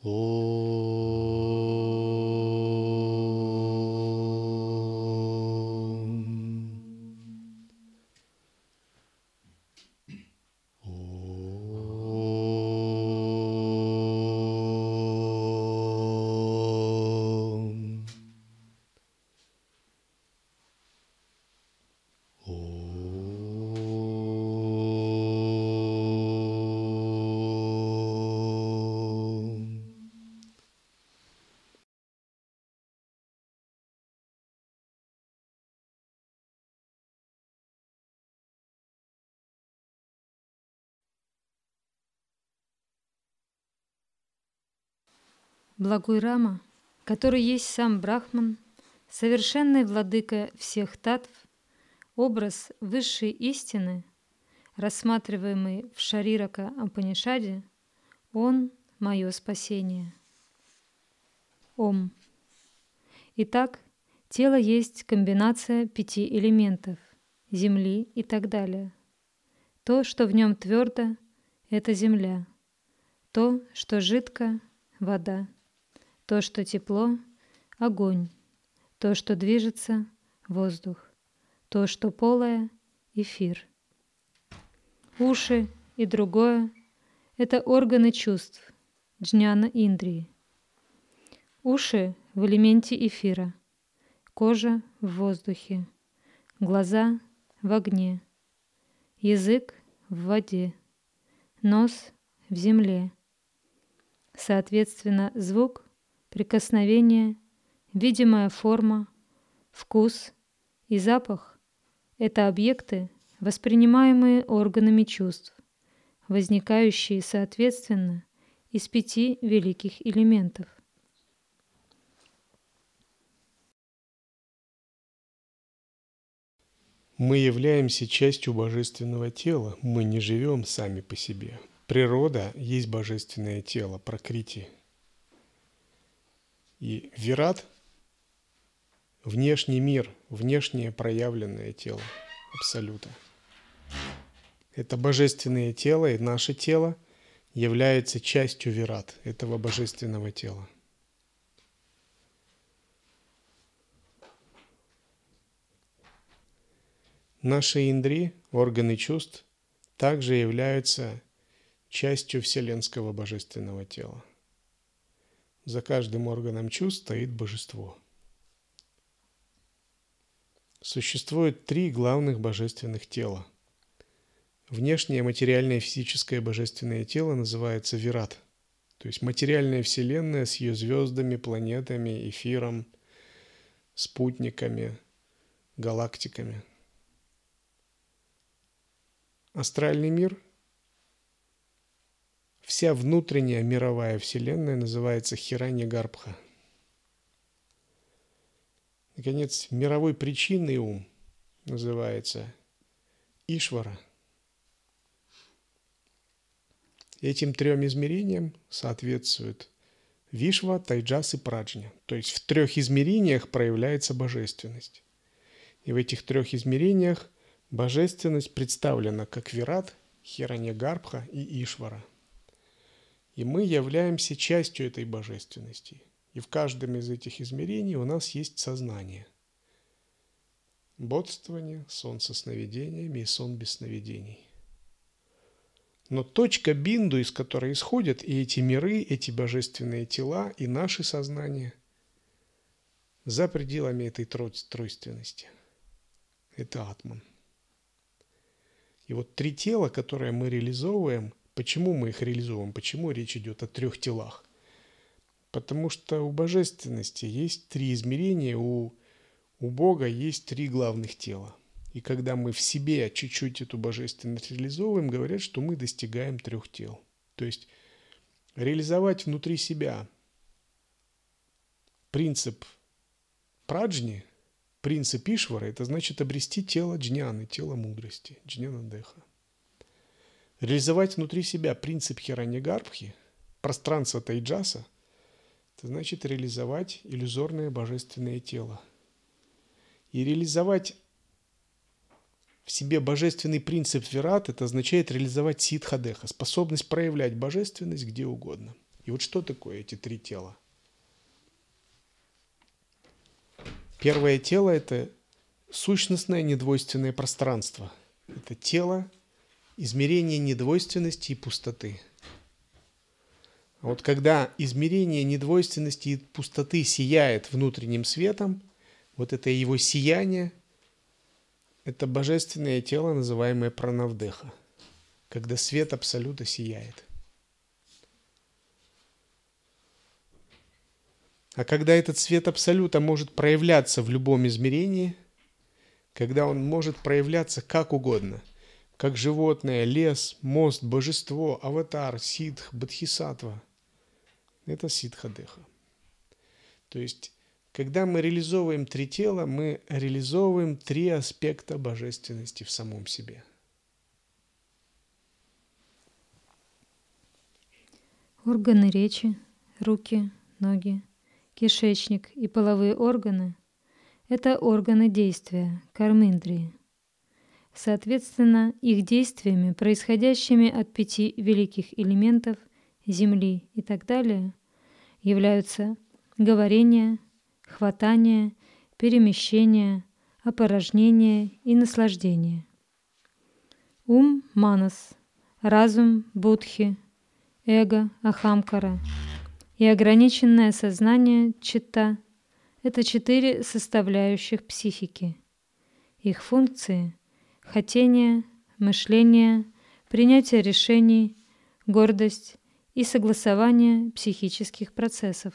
Благой Рама, который есть сам Брахман, совершенный владыка всех татв, образ высшей истины, рассматриваемый в Шарирака Упанишаде, он — мое спасение. Ом. Итак, тело есть комбинация 5 элементов — земли и так далее. То, что в нем твердо, — это земля. То, что жидко — вода. То, что тепло — огонь. То, что движется — воздух. То, что полое — эфир. Уши и другое — это органы чувств, джняна индрии. Уши в элементе эфира, кожа в воздухе, глаза в огне, язык в воде, нос в земле. Соответственно, звук, прикосновение, видимая форма, вкус и запах — это объекты, воспринимаемые органами чувств, возникающие, соответственно, из 5 великих элементов. Мы являемся частью божественного тела, мы не живем сами по себе. Природа есть божественное тело, пракрити. И вират – внешний мир, внешнее проявленное тело Абсолюта. Это божественное тело, и наше тело является частью вират, этого божественного тела. Наши индри, органы чувств, также являются частью вселенского божественного тела. За каждым органом чувств стоит божество. Существует 3 главных божественных тела. Внешнее материальное физическое божественное тело называется вират, то есть материальная вселенная с ее звездами, планетами, эфиром, спутниками, галактиками. Астральный мир, вся внутренняя мировая вселенная называется Хиранья-гарбха. Наконец, мировой причинный ум называется Ишвара. Этим 3 измерениям соответствуют Вишва, Тайджас и Праджня. То есть в 3 измерениях проявляется божественность. И в этих 3 измерениях божественность представлена как Вират, Хиранья-гарбха и Ишвара. И мы являемся частью этой божественности. И в каждом из этих измерений у нас есть сознание. Бодствование, сон со сновидениями и сон без сновидений. Но точка бинду, из которой исходят и эти миры, эти божественные тела, и наши сознания, за пределами этой тройственности. Это атман. И вот 3 тела, которые мы реализовываем, почему мы их реализовываем, почему речь идет о 3 телах? Потому что у божественности есть 3 измерения, у Бога есть 3 главных тела. И когда мы в себе чуть-чуть эту божественность реализовываем, говорят, что мы достигаем 3 тел. То есть реализовать внутри себя принцип праджни, принцип Ишвара, это значит обрести тело джняны, тело мудрости, джнана-деха. Реализовать внутри себя принцип Хиранья-гарбхи, пространство Тайджаса, это значит реализовать иллюзорное божественное тело. И реализовать в себе божественный принцип Вират, это означает реализовать Сиддха-деха, способность проявлять божественность где угодно. И вот что такое эти три тела? Первое тело – это сущностное недвойственное пространство. Это тело измерения недвойственности и пустоты. А вот когда измерение недвойственности и пустоты сияет внутренним светом, вот это его сияние – это божественное тело, называемое пранавдеха, когда свет Абсолюта сияет. А когда этот свет Абсолюта может проявляться в любом измерении, когда он может проявляться как угодно, как животное, лес, мост, божество, аватар, сиддх, бодхисаттва, это сиддха-деха. То есть, когда мы реализовываем три тела, мы реализовываем три аспекта божественности в самом себе. Органы речи, руки, ноги, кишечник и половые органы – это органы действия, карминдрии. Соответственно, их действиями, происходящими от 5 великих элементов Земли и так далее, являются говорение, хватание, перемещение, опорожнение и наслаждение. Ум – манас, разум – будхи, эго – ахамкара и ограниченное сознание – читта – это 4 составляющих психики. Их функции – хотение, мышление, принятие решений, гордость и согласование психических процессов.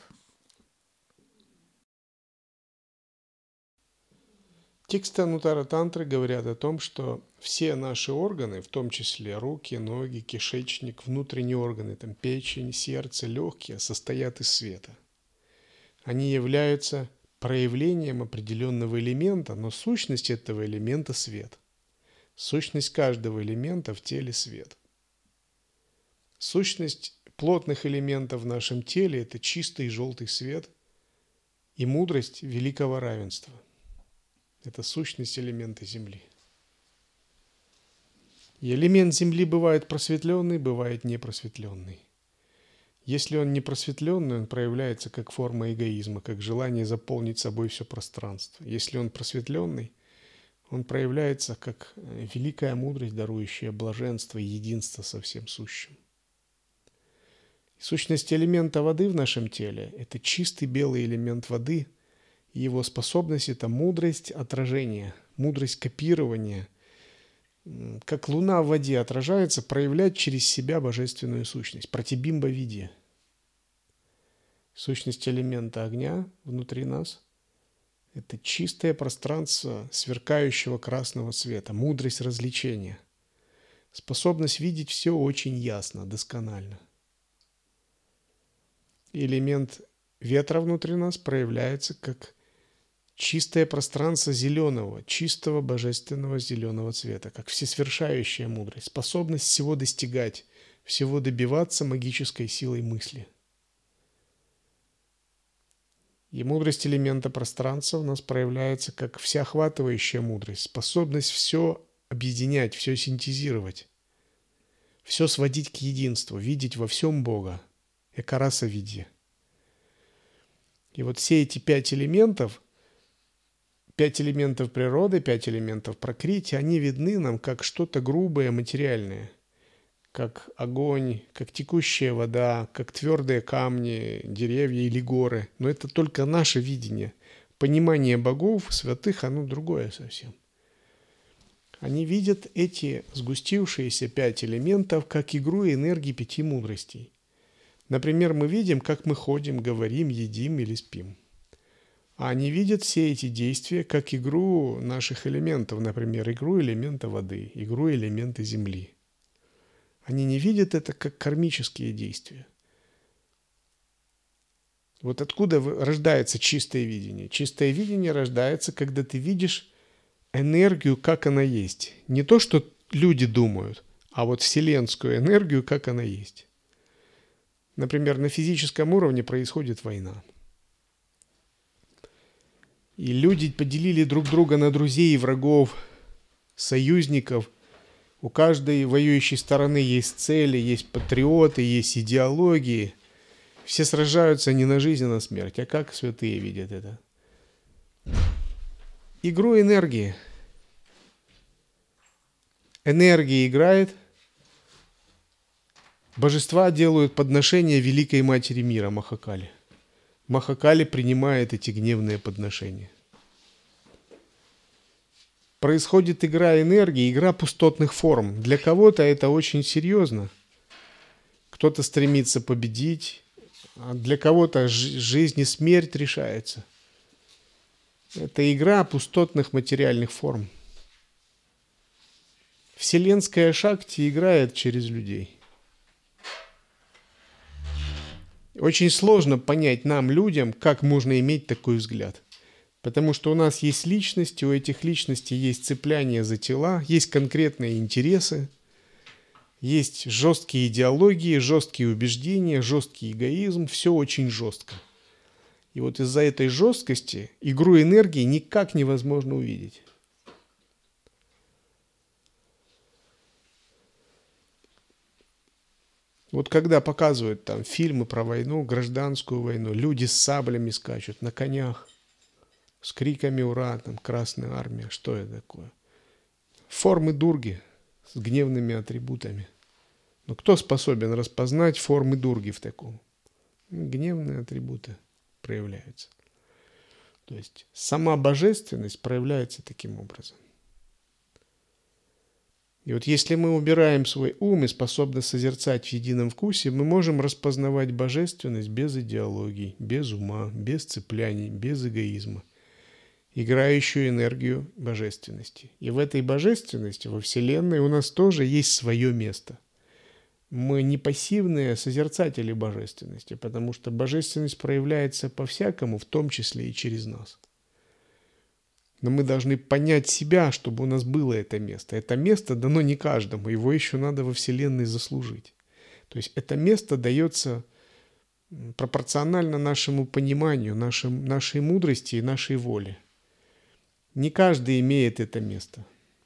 Тексты Анутара Тантры говорят о том, что все наши органы, в том числе руки, ноги, кишечник, внутренние органы, там печень, сердце, легкие, состоят из света. Они являются проявлением определенного элемента, но сущность этого элемента – свет. Сущность каждого элемента в теле – свет. Сущность плотных элементов в нашем теле – это чистый желтый свет и мудрость великого равенства. Это сущность элемента Земли. И элемент Земли бывает просветленный, бывает непросветленный. Если он непросветленный, он проявляется как форма эгоизма, как желание заполнить собой все пространство. Если он просветленный, он проявляется как великая мудрость, дарующая блаженство и единство со всем сущим. Сущность элемента воды в нашем теле – это чистый белый элемент воды, и его способность – это мудрость отражения, мудрость копирования. Как луна в воде отражается, проявлять через себя божественную сущность, пратибимба-видья. Сущность элемента огня внутри нас – это чистое пространство сверкающего красного цвета, мудрость развлечения, способность видеть все очень ясно, досконально. Элемент ветра внутри нас проявляется как чистое пространство зеленого, чистого божественного зеленого цвета, как всесвершающая мудрость, способность всего достигать, всего добиваться магической силой мысли. И мудрость элемента пространства у нас проявляется как всеохватывающая мудрость, способность все объединять, все синтезировать, все сводить к единству, видеть во всем Бога, экараса-видья. И вот все эти 5 элементов природы, 5 элементов пракрити, они видны нам как что-то грубое, материальное, как огонь, как текущая вода, как твердые камни, деревья или горы. Но это только наше видение. Понимание богов, святых, оно другое совсем. Они видят эти сгустившиеся 5 элементов как игру энергии 5 мудростей. Например, мы видим, как мы ходим, говорим, едим или спим. А они видят все эти действия как игру наших элементов, например, игру элемента воды, игру элемента земли. Они не видят это как кармические действия. Вот откуда рождается чистое видение? Чистое видение рождается, когда ты видишь энергию, как она есть. Не то, что люди думают, а вот вселенскую энергию, как она есть. Например, на физическом уровне происходит война. И люди поделили друг друга на друзей и врагов, союзников. У каждой воюющей стороны есть цели, есть патриоты, есть идеологии. Все сражаются не на жизнь, а на смерть. А как святые видят это? Игру энергии. Энергия играет. Божества делают подношения Великой Матери Мира Махакали. Махакали принимает эти гневные подношения. Происходит игра энергии, игра пустотных форм. Для кого-то это очень серьезно. Кто-то стремится победить, а для кого-то жизнь и смерть решается. Это игра пустотных материальных форм. Вселенская Шакти играет через людей. Очень сложно понять нам, людям, как можно иметь такой взгляд. Потому что у нас есть личности, у этих личностей есть цепляние за тела, есть конкретные интересы, есть жесткие идеологии, жесткие убеждения, жесткий эгоизм, все очень жестко. И вот из-за этой жесткости игру энергии никак невозможно увидеть. Вот когда показывают там фильмы про войну, гражданскую войну, люди с саблями скачут на конях, с криками «Ура!», там Красная Армия, что это такое? Формы дурги с гневными атрибутами. Но кто способен распознать формы дурги в таком? Гневные атрибуты проявляются. То есть сама божественность проявляется таким образом. И вот если мы убираем свой ум и способны созерцать в едином вкусе, мы можем распознавать божественность без идеологий, без ума, без цепляний, без эгоизма, играющую энергию божественности. И в этой божественности, во Вселенной, у нас тоже есть свое место. Мы не пассивные созерцатели божественности, потому что божественность проявляется по-всякому, в том числе и через нас. Но мы должны понять себя, чтобы у нас было это место. Это место дано не каждому, его еще надо во Вселенной заслужить. То есть это место дается пропорционально нашему пониманию, нашей мудрости и нашей воле. Не каждый имеет это место.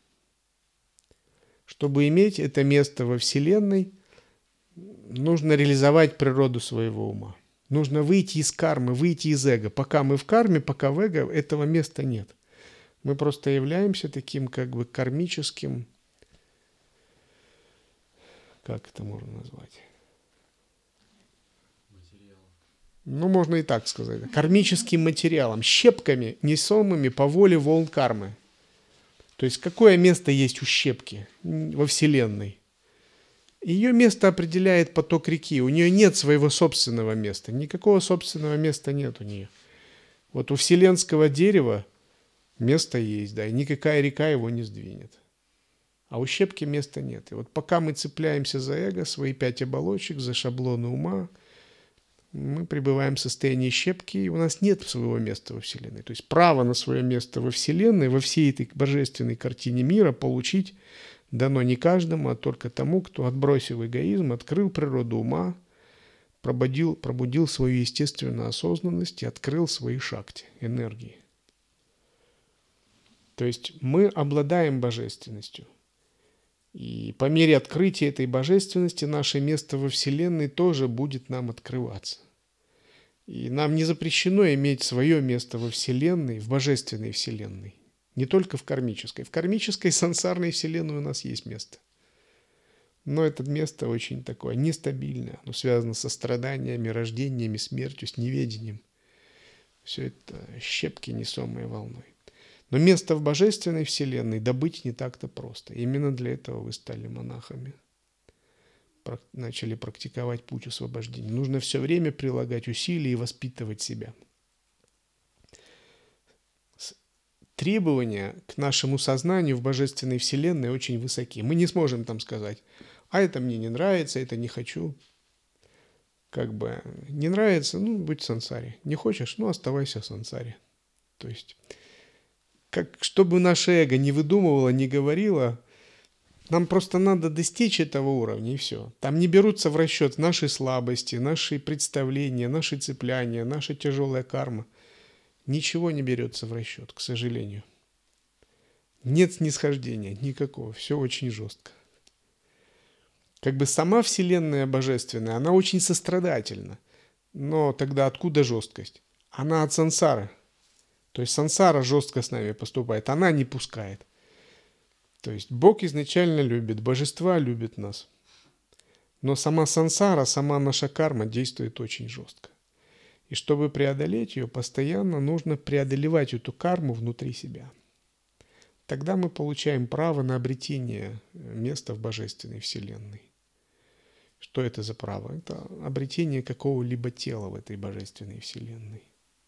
Чтобы иметь это место во Вселенной, нужно реализовать природу своего ума. Нужно выйти из кармы, выйти из эго. Пока мы в карме, пока в эго, этого места нет. Мы просто являемся таким как бы кармическим, как это можно назвать? Материалом. Ну, можно и так сказать. Кармическим материалом, щепками, несомыми по воле волн кармы. То есть какое место есть у щепки во Вселенной? Ее место определяет поток реки. У нее нет своего собственного места. Никакого собственного места нет у нее. Вот у вселенского дерева место есть, да, и никакая река его не сдвинет. А у щепки места нет. И вот пока мы цепляемся за эго, свои 5 оболочек, за шаблоны ума, мы пребываем в состоянии щепки, и у нас нет своего места во Вселенной. То есть право на свое место во Вселенной, во всей этой божественной картине мира получить дано не каждому, а только тому, кто, отбросив эгоизм, открыл природу ума, пробудил свою естественную осознанность и открыл свои шакти, энергии. То есть мы обладаем божественностью. И по мере открытия этой божественности наше место во Вселенной тоже будет нам открываться. И нам не запрещено иметь свое место во Вселенной, в божественной Вселенной. Не только в кармической. В кармической сансарной Вселенной у нас есть место. Но это место очень такое нестабильное. Оно связано со страданиями, рождениями, смертью, с неведением. Все это щепки, несомые волной. Но место в божественной Вселенной добыть не так-то просто. Именно для этого вы стали монахами. Начали практиковать путь освобождения. Нужно все время прилагать усилия и воспитывать себя. Требования к нашему сознанию в божественной Вселенной очень высоки. Мы не сможем там сказать, а это мне не нравится, это не хочу. Как бы не нравится, ну, будь в сансаре. Не хочешь, ну, оставайся в сансаре. То есть... чтобы наше эго не выдумывало, не говорило, нам просто надо достичь этого уровня, и все. Там не берутся в расчет наши слабости, наши представления, наши цепляния, наша тяжелая карма. Ничего не берется в расчет, к сожалению. Нет снисхождения никакого, все очень жестко. Как бы сама Вселенная божественная, она очень сострадательна. Но тогда откуда жесткость? Она от сансары. То есть сансара жестко с нами поступает, она не пускает. То есть Бог изначально любит, божества любят нас. Но сама сансара, сама наша карма действует очень жестко. И чтобы преодолеть ее, постоянно нужно преодолевать эту карму внутри себя. Тогда мы получаем право на обретение места в божественной вселенной. Что это за право? Это обретение какого-либо тела в этой божественной вселенной.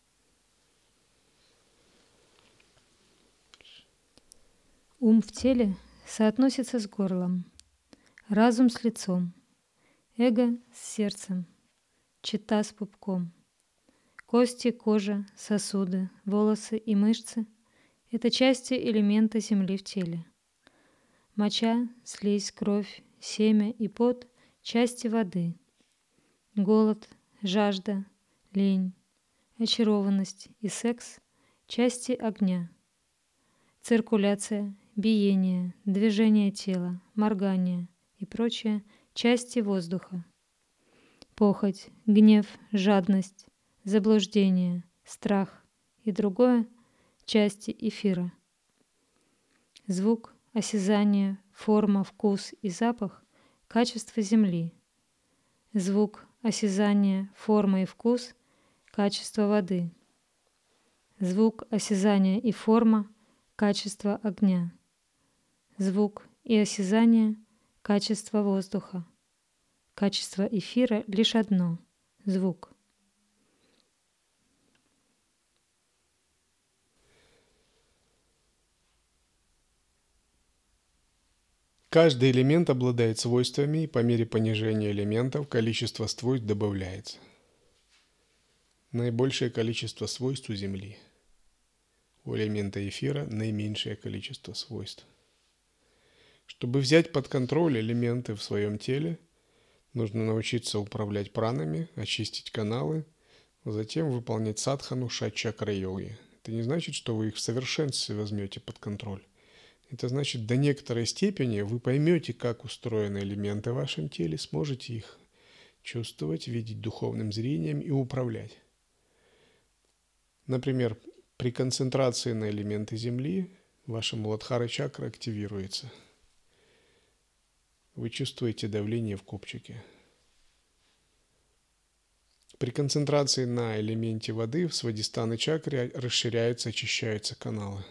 Ум в теле соотносится с горлом, разум с лицом, эго с сердцем, чита с пупком. Кости, кожа, сосуды, волосы и мышцы – это части элемента земли в теле. Моча, слизь, кровь, семя и пот – части воды. Голод, жажда, лень, очарованность и секс – части огня. Циркуляция, биение, движение тела, моргание и прочее – части воздуха. Похоть, гнев, жадность, заблуждение, страх и другое – части эфира. Звук, осязание, форма, вкус и запах – качество земли. Звук, осязание, форма и вкус – качество воды. Звук, осязание и форма – качество огня. Звук и осязание – качество воздуха. Качество эфира лишь одно – звук. Каждый элемент обладает свойствами, и по мере понижения элементов количество свойств добавляется. Наибольшее количество свойств у Земли. У элемента эфира наименьшее количество свойств. Чтобы взять под контроль элементы в своем теле, нужно научиться управлять пранами, очистить каналы, а затем выполнять садхану шат-чакра-йоги. Это не значит, что вы их в совершенстве возьмете под контроль. Это значит, до некоторой степени вы поймете, как устроены элементы в вашем теле, сможете их чувствовать, видеть духовным зрением и управлять. Например, при концентрации на элементы Земли ваша Муладхара-чакра активируется. Вы чувствуете давление в копчике. При концентрации на элементе воды в Свадистхана-чакре расширяются, очищаются каналы.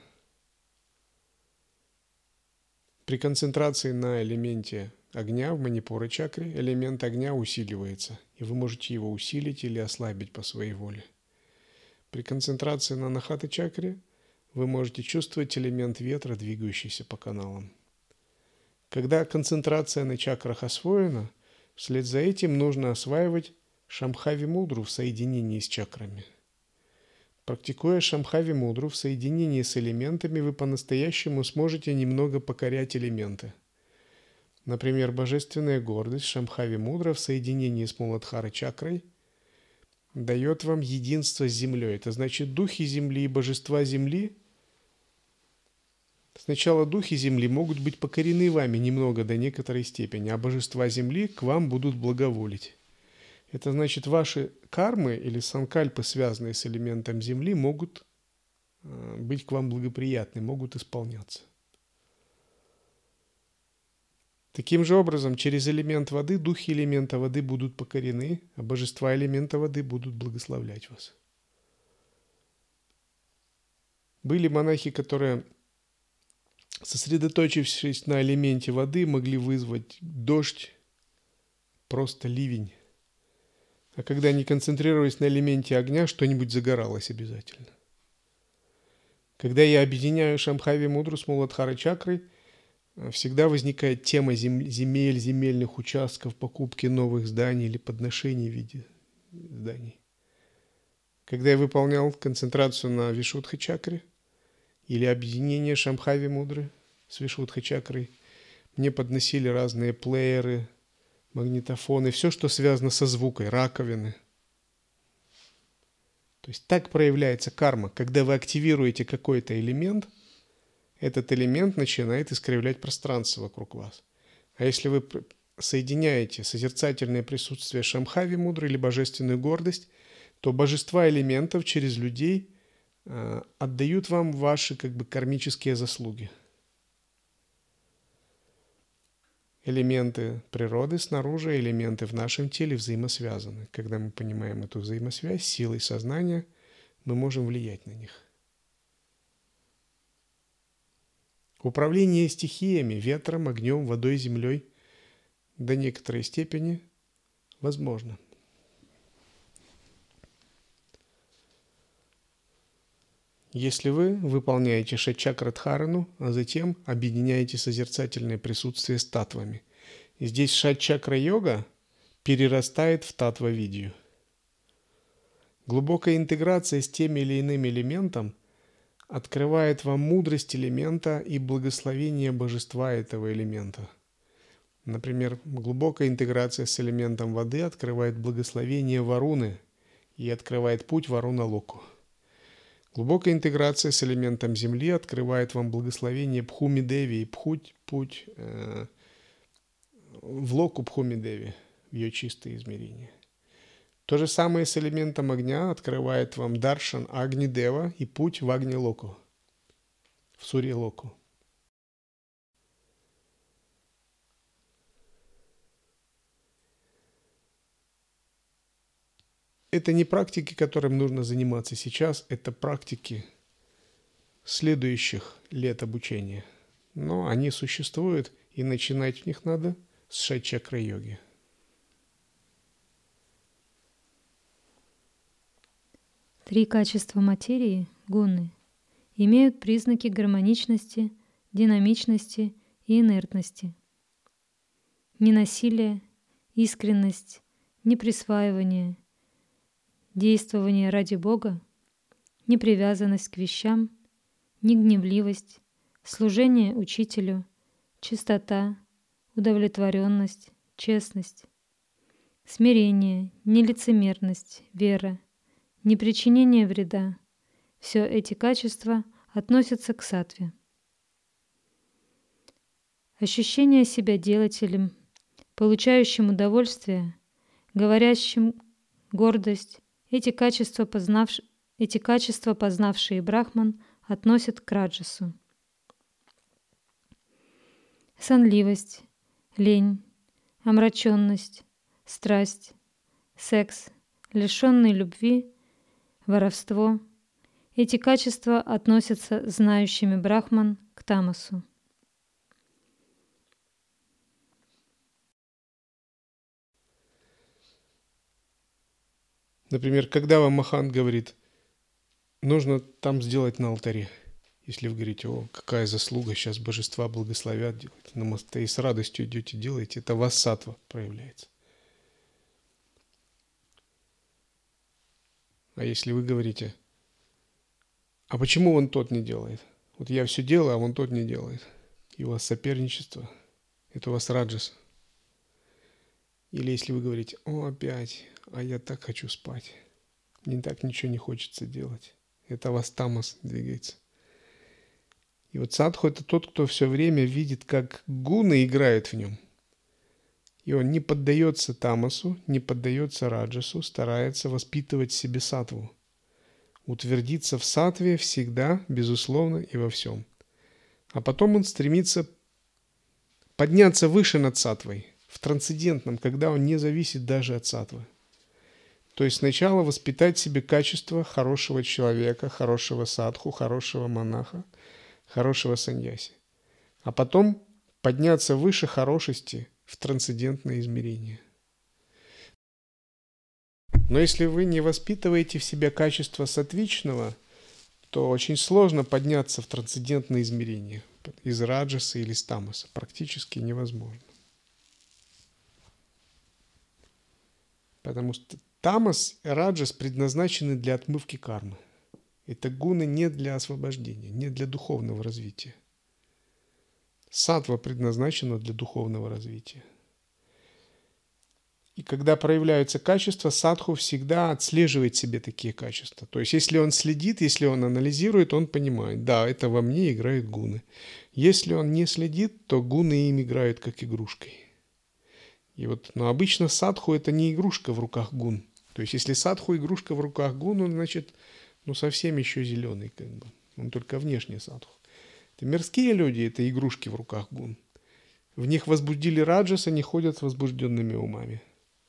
При концентрации на элементе огня в Манипура-чакре элемент огня усиливается, и вы можете его усилить или ослабить по своей воле. При концентрации на Анахата-чакре вы можете чувствовать элемент ветра, двигающийся по каналам. Когда концентрация на чакрах освоена, вслед за этим нужно осваивать Шамбхави-мудру в соединении с чакрами. Практикуя Шамбхави-мудру в соединении с элементами, вы по-настоящему сможете немного покорять элементы. Например, божественная гордость Шамбхави-мудра в соединении с Муладхара-чакрой дает вам единство с землей. Это значит, духи земли и божества земли. Сначала духи земли могут быть покорены вами немного до некоторой степени, а божества земли к вам будут благоволить. Это значит, ваши кармы или санкальпы, связанные с элементом земли, могут быть к вам благоприятны, могут исполняться. Таким же образом, через элемент воды духи элемента воды будут покорены, а божества элемента воды будут благословлять вас. Были монахи, которые, сосредоточившись на элементе воды, могли вызвать дождь, просто ливень. А когда они концентрировались на элементе огня, что-нибудь загоралось обязательно. Когда я объединяю Шамбхави-мудру с Муладхара-чакрой, всегда возникает тема земель, земельных участков, покупки новых зданий или подношений в виде зданий. Когда я выполнял концентрацию на Вишудха-чакре или объединение Шамбхави-мудры с Вишудха-чакрой, мне подносили разные плееры, магнитофоны, все, что связано со звуком, раковины. То есть так проявляется карма. Когда вы активируете какой-то элемент, этот элемент начинает искривлять пространство вокруг вас. А если вы соединяете созерцательное присутствие Шамхави мудрой или божественную гордость, то божества элементов через людей отдают вам ваши кармические заслуги. Элементы природы снаружи, элементы в нашем теле взаимосвязаны. Когда мы понимаем эту взаимосвязь силой сознания, мы можем влиять на них. Управление стихиями, ветром, огнем, водой, землей до некоторой степени возможно. Если вы выполняете шат-чакра-дхарану, а затем объединяете созерцательное присутствие с татвами. И здесь шат-чакра-йога перерастает в татва-видью. Глубокая интеграция с тем или иным элементом открывает вам мудрость элемента и благословение божества этого элемента. Например, глубокая интеграция с элементом воды открывает благословение Варуны и открывает путь Варуна-локу. Глубокая интеграция с элементом земли открывает вам благословение Бхуми-деви и путь в локу Бхуми-деви, в ее чистое измерение. То же самое с элементом огня открывает вам даршан Агни-дева и путь в Агни-локу, в Сурья-локу. Это не практики, которым нужно заниматься сейчас, это практики следующих лет обучения. Но они существуют, и начинать в них надо с шат-чакра-йоги. Три качества материи, гуны, имеют признаки гармоничности, динамичности и инертности. Ненасилие, искренность, неприсваивание, действование ради Бога, непривязанность к вещам, негневливость, служение учителю, чистота, удовлетворенность, честность, смирение, нелицемерность, вера, непричинение вреда. Все эти качества относятся к саттве. Ощущение себя делателем, получающим удовольствие, говорящим гордость, эти качества, познавшие Брахман, относят к раджасу. Сонливость, лень, омраченность, страсть, секс, лишенный любви, воровство. Эти качества относятся знающими Брахман к тамасу. Например, когда вам Махант говорит, нужно там сделать на алтаре. Если вы говорите, о, какая заслуга, сейчас божества благословят, делайте намасте, и с радостью идете, делаете, это вассатва проявляется. А если вы говорите, а почему он тот не делает? Вот я все делаю, а он тот не делает. И у вас соперничество, это у вас раджас. Или если вы говорите, о, опять, а я так хочу спать, мне так ничего не хочется делать. Это у вас тамас двигается. И вот садху — это тот, кто все время видит, как гуны играют в нем. И он не поддается тамасу, не поддается раджасу, старается воспитывать в себе саттву. Утвердиться в саттве всегда, безусловно, и во всем. А потом он стремится подняться выше над саттвой, в трансцендентном, когда он не зависит даже от саттвы. То есть сначала воспитать в себе качество хорошего человека, хорошего садху, хорошего монаха, хорошего саньяси. А потом подняться выше хорошести в трансцендентное измерение. Но если вы не воспитываете в себе качество саттвичного, то очень сложно подняться в трансцендентное измерение из раджаса или из тамаса. Практически невозможно. Потому что тамас и раджас предназначены для отмывки кармы. Это гуны не для освобождения, не для духовного развития. Саттва предназначена для духовного развития. И когда проявляются качества, садху всегда отслеживает себе такие качества. То есть, если он следит, если он анализирует, он понимает, да, это во мне играют гуны. Если он не следит, то гуны им играют как игрушкой. И вот, но обычно садху – это не игрушка в руках гун. То есть, если садху – игрушка в руках гун, он, значит, совсем еще зеленый, как бы. Он только внешне садху. Это мирские люди – это игрушки в руках гун. В них возбудили раджас, они ходят с возбужденными умами.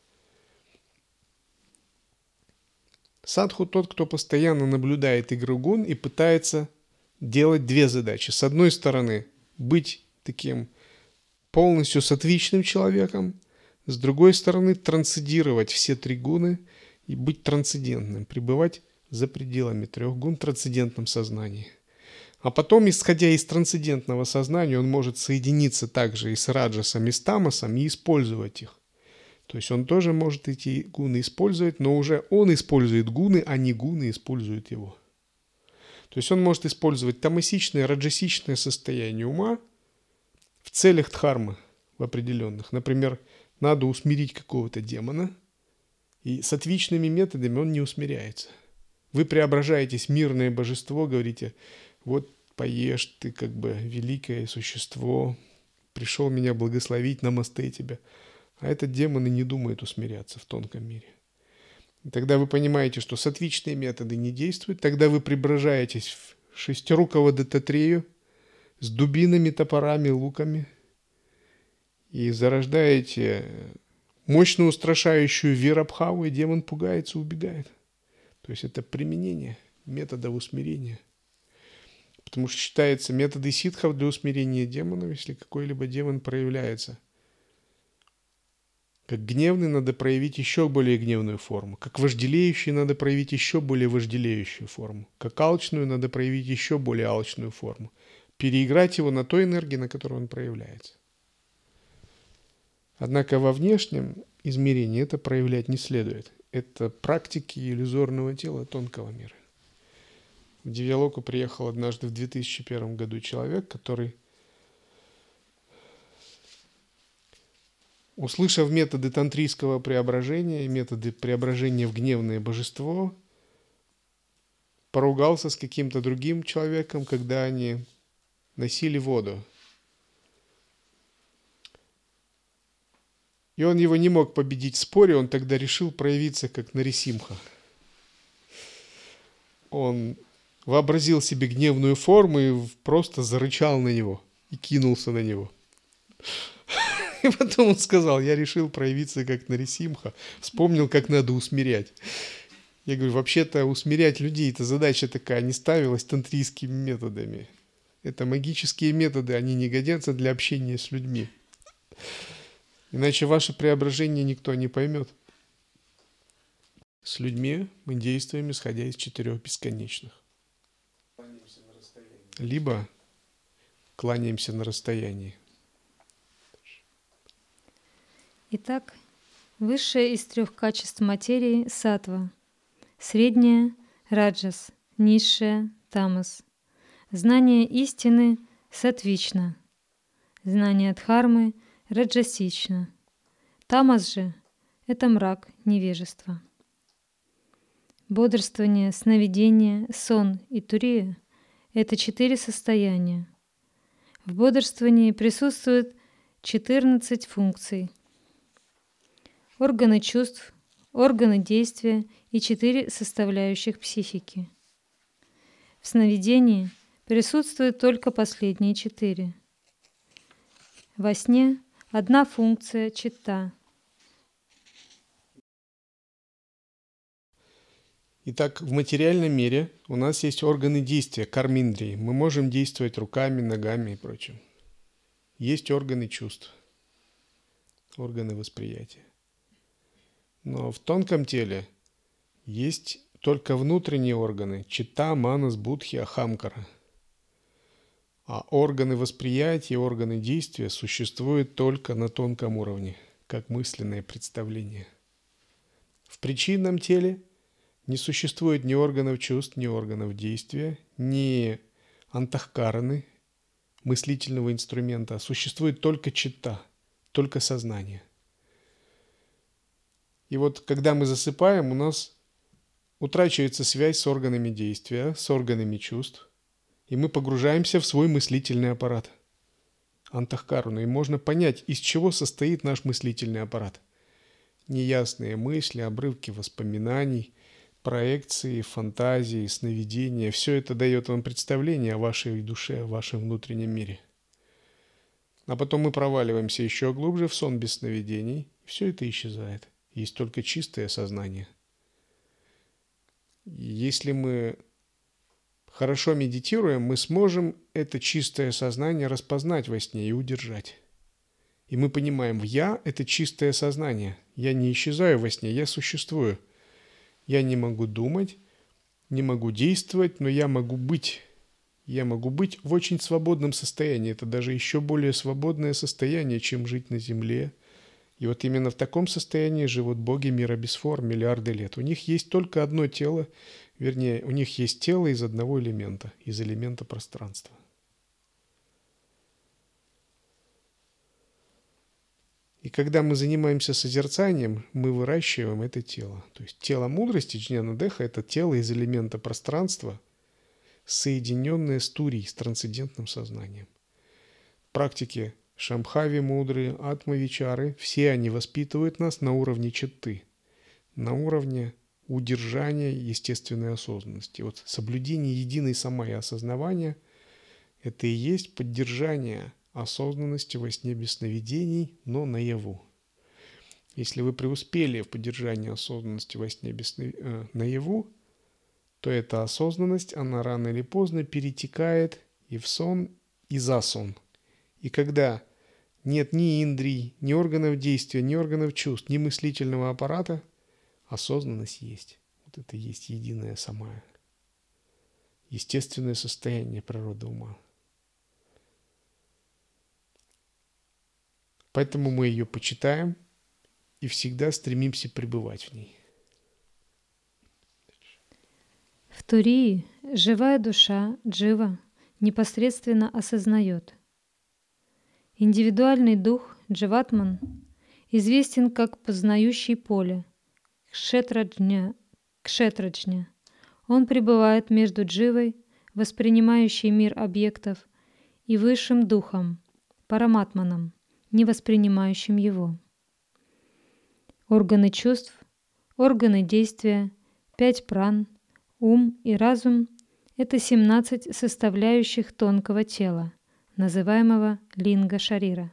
Садху – тот, кто постоянно наблюдает игру гун и пытается делать две задачи. С одной стороны, быть таким полностью саттвичным человеком, с другой стороны, трансцендировать все три гуны и быть трансцендентным, пребывать за пределами трех гун в трансцендентном сознании. А потом, исходя из трансцендентного сознания, он может соединиться также и с раджасом, и с тамасом, и использовать их. То есть он тоже может эти гуны использовать, но уже он использует гуны, а не гуны используют его. То есть он может использовать тамасичное, раджасичное состояние ума в целях дхармы в определенных. Например, надо усмирить какого-то демона, и саттвичными методами он не усмиряется. Вы преображаетесь в мирное божество, говорите: вот поешь, ты как бы великое существо, пришел меня благословить, намасте тебе. А этот демон и не думает усмиряться в тонком мире. И тогда вы понимаете, что саттвичные методы не действуют, тогда вы преображаетесь в шестирукого Даттатрею с дубинами, топорами, луками и зарождаете мощно устрашающую Вирабхаву, и демон пугается, убегает. То есть это применение методов усмирения. Потому что считается, методы ситхов для усмирения демонов, если какой-либо демон проявляется как гневный, надо проявить еще более гневную форму. Как вожделеющий, надо проявить еще более вожделеющую форму. Как алчную, надо проявить еще более алчную форму. Переиграть его на той энергии, на которой он проявляется. Однако во внешнем измерении это проявлять не следует. Это практики иллюзорного тела тонкого мира. В Дивьялоку приехал однажды в 2001 году человек, который, услышав методы тантрийского преображения и методы преображения в гневное божество, поругался с каким-то другим человеком, когда они носили воду. И он его не мог победить в споре, он тогда решил проявиться как Нарисимха. Он вообразил себе гневную форму и просто зарычал на него и кинулся на него. И потом он сказал: я решил проявиться как Нарисимха, вспомнил, как надо усмирять. Я говорю, вообще-то усмирять людей, эта задача такая не ставилась тантрийскими методами. Это магические методы, они не годятся для общения с людьми. Иначе ваше преображение никто не поймет. С людьми мы действуем, исходя из 4 бесконечных. Либо кланяемся на расстоянии. Итак, высшее из 3 качеств материи – саттва, среднее – раджас, низшее – тамас. Знание истины – саттвично, знание дхармы – раджасично. Тамас же – это мрак, невежество. Бодрствование, сновидение, сон и турия – это 4 состояния. В бодрствовании присутствует 14 функций. Органы чувств, органы действия и 4 составляющих психики. В сновидении присутствуют только последние 4. Во сне одна функция читта. Итак, в материальном мире у нас есть органы действия, карминдрии. Мы можем действовать руками, ногами и прочим. Есть органы чувств, органы восприятия. Но в тонком теле есть только внутренние органы – читта, манас, будхи, ахамкара. А органы восприятия, органы действия существуют только на тонком уровне, как мысленное представление. В причинном теле не существует ни органов чувств, ни органов действия, ни антахкараны, мыслительного инструмента. Существует только читта, только сознание. И вот когда мы засыпаем, у нас утрачивается связь с органами действия, с органами чувств, и мы погружаемся в свой мыслительный аппарат. антахкаруна, и можно понять, из чего состоит наш мыслительный аппарат. Неясные мысли, обрывки воспоминаний, проекции, фантазии, сновидения – все это дает вам представление о вашей душе, о вашем внутреннем мире. А потом мы проваливаемся еще глубже в сон без сновидений, и все это исчезает. Есть только чистое сознание. Если мы хорошо медитируем, мы сможем это чистое сознание распознать во сне и удержать. И мы понимаем, «я» – это чистое сознание. Я не исчезаю во сне, я существую. Я не могу думать, не могу действовать, но я могу быть. Я могу быть в очень свободном состоянии. Это даже еще более свободное состояние, чем жить на Земле. И вот именно в таком состоянии живут боги мира без форм миллиарды лет. У них есть только одно тело, вернее, у них есть тело из одного элемента, из элемента пространства. И когда мы занимаемся созерцанием, мы выращиваем это тело. То есть тело мудрости, джняна-деха, это тело из элемента пространства, соединенное с турей, с трансцендентным сознанием. Практики Шамбхави мудрые, атма-вичары, все они воспитывают нас на уровне четты, на уровне удержания естественной осознанности. Вот соблюдение единой самая осознавания – это и есть поддержание осознанности во сне без сновидений, но наяву. Если вы преуспели в поддержании осознанности во сне наяву, то эта осознанность, она рано или поздно перетекает и в сон, и за сон. И когда нет ни индрий, ни органов действия, ни органов чувств, ни мыслительного аппарата, осознанность есть. Вот это есть единое самое. Естественное состояние природы ума. Поэтому мы ее почитаем и всегда стремимся пребывать в ней. В Турии живая душа, джива, непосредственно осознает. Индивидуальный дух, дживатман, известен как познающий поле, кшетраджня. Он пребывает между дживой, воспринимающей мир объектов, и высшим духом, параматманом, не воспринимающим его. Органы чувств, органы действия, 5 пран, ум и разум – это 17 составляющих тонкого тела, называемого линга-шарира.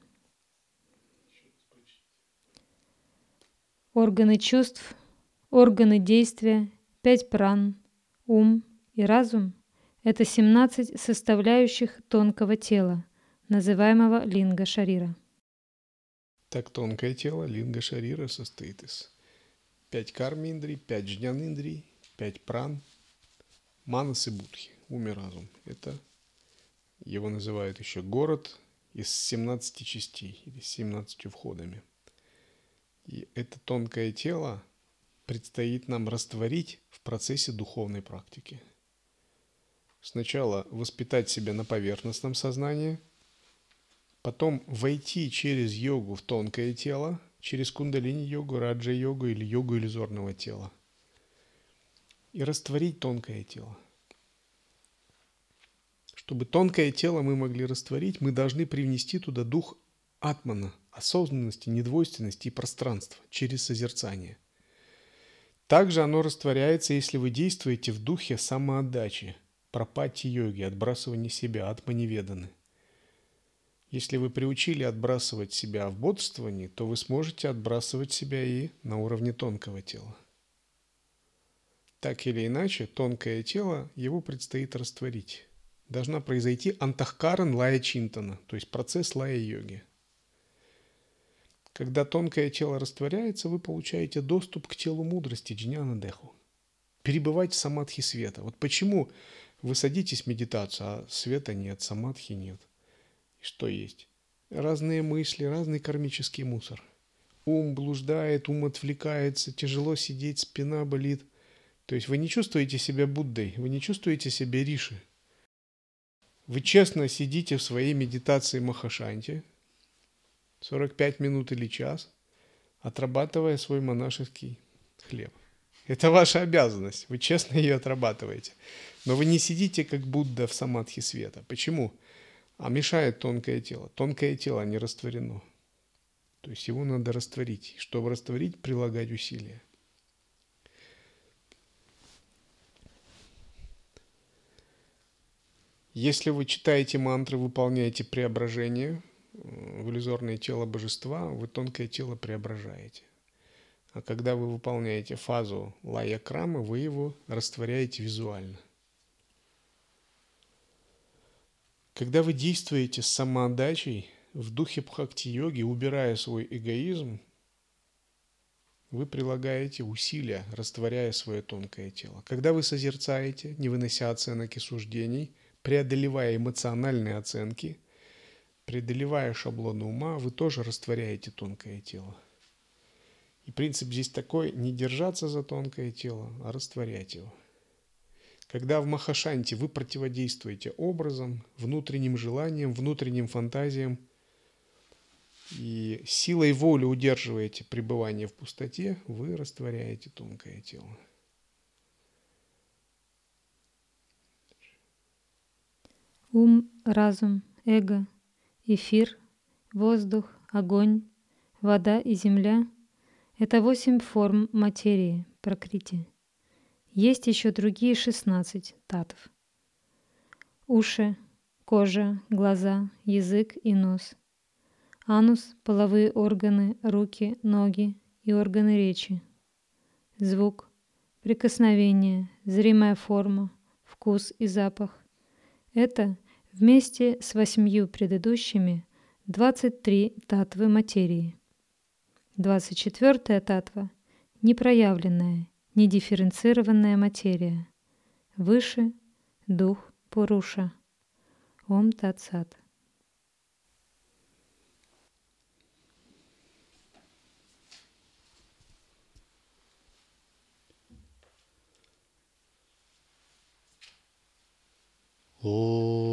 Органы чувств, органы действия, 5 пран, ум и разум – это 17 составляющих тонкого тела, называемого линга-шарира. Так тонкое тело линга-шарира состоит из 5 карми-индрий, 5 джнян-индрий, 5 пран, манас и будхи, ум и разум. Это его называют еще город из 17 частей или с 17 входами. И это тонкое тело предстоит нам растворить в процессе духовной практики. Сначала воспитать себя на поверхностном сознании, потом войти через йогу в тонкое тело, через кундалини-йогу, раджа-йогу или йогу иллюзорного тела. И растворить тонкое тело. Чтобы тонкое тело мы могли растворить, мы должны привнести туда дух атмана, осознанности, недвойственности и пространства через созерцание. Также оно растворяется, если вы действуете в духе самоотдачи, прапати-йоги, отбрасывания себя, атманеведаны. Если вы приучили отбрасывать себя в бодрствовании, то вы сможете отбрасывать себя и на уровне тонкого тела. Так или иначе, тонкое тело, его предстоит растворить. Должна произойти антахкаран лая чинтана, то есть процесс лая-йоги. Когда тонкое тело растворяется, вы получаете доступ к телу мудрости, джняна-деху. Перебывать в самадхи света. Вот почему вы садитесь в медитацию, а света нет, самадхи нет. И что есть? Разные мысли, разный кармический мусор. Ум блуждает, ум отвлекается, тяжело сидеть, спина болит. То есть вы не чувствуете себя Буддой, вы не чувствуете себя Риши. Вы честно сидите в своей медитации Махашанти 45 минут или час, отрабатывая свой монашеский хлеб. Это ваша обязанность, вы честно ее отрабатываете. Но вы не сидите как Будда в самадхи света. Почему? А мешает тонкое тело. Тонкое тело не растворено. То есть его надо растворить. Чтобы растворить, прилагать усилия. Если вы читаете мантры, выполняете преображение в иллюзорное тело божества, вы тонкое тело преображаете. А когда вы выполняете фазу лая крамы, вы его растворяете визуально. Когда вы действуете с самоотдачей в духе бхакти-йоги, убирая свой эгоизм, вы прилагаете усилия, растворяя свое тонкое тело. Когда вы созерцаете, не вынося оценок и суждений, преодолевая эмоциональные оценки, преодолевая шаблоны ума, вы тоже растворяете тонкое тело. И принцип здесь такой: не держаться за тонкое тело, а растворять его. Когда в Махашанти вы противодействуете образом, внутренним желаниям, внутренним фантазиям и силой воли удерживаете пребывание в пустоте, вы растворяете тонкое тело. Ум, разум, эго, эфир, воздух, огонь, вода и земля — это 8 форм материи, пракрити. Есть еще другие 16 татв. Уши, кожа, глаза, язык и нос. Анус, половые органы, руки, ноги и органы речи. Звук, прикосновение, зримая форма, вкус и запах. Это вместе с 8 предыдущими 23 татвы материи. 24-я татва — непроявленная, недифференцированная материя. Выше — дух Пуруша. Ом Тат Сат. О